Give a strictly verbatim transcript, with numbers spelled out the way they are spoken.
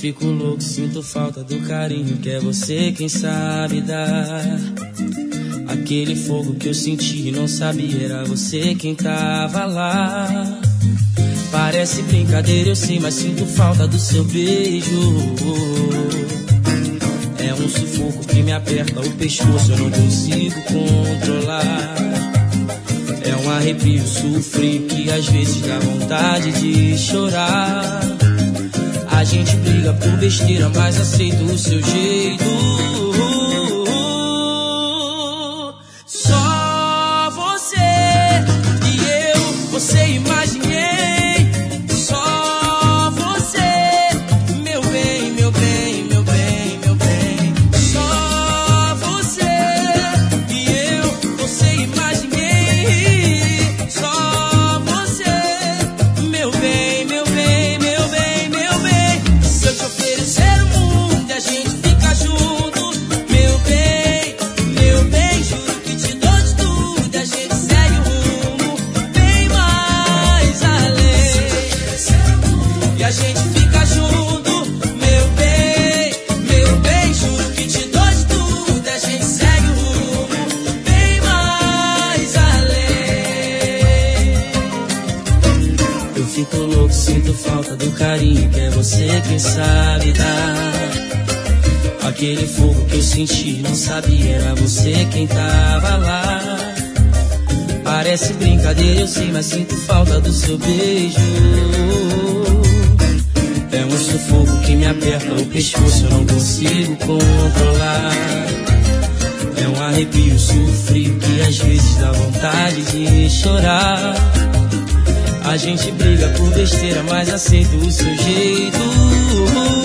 fico louco, sinto falta do carinho que é você quem sabe dar. Aquele fogo que eu senti e não sabia, era você quem tava lá. Parece brincadeira, eu sei, mas sinto falta do seu beijo. É um sufoco que me aperta o pescoço, eu não consigo controlar. É um arrepio, sofrido que às vezes dá vontade de chorar. A gente briga por besteira, mas aceito o seu jeito. Só você e eu, você imaginei. Só você, meu bem, meu bem, meu bem, meu bem. Só você e eu, você imaginei. Só você, meu bem, meu bem, meu bem, meu bem. Se eu te oferecer o mundo e a gente fica junto, meu bem, meu bem, juro que te dou de tudo, a gente segue o rumo bem mais além. E a gente fica junto, meu bem, meu bem, juro que te dou de tudo, a gente segue o rumo bem mais além. Eu fico louco, sinto falta do carinho que é você quem sabe dar. Aquele fogo que eu senti, não sabia, era você quem tava lá. Parece brincadeira, eu sei, mas sinto falta do seu beijo. É um sufoco que me aperta o pescoço, eu não consigo controlar. É um arrepio, sofrido que às vezes dá vontade de chorar. A gente briga por besteira, mas aceito o seu jeito.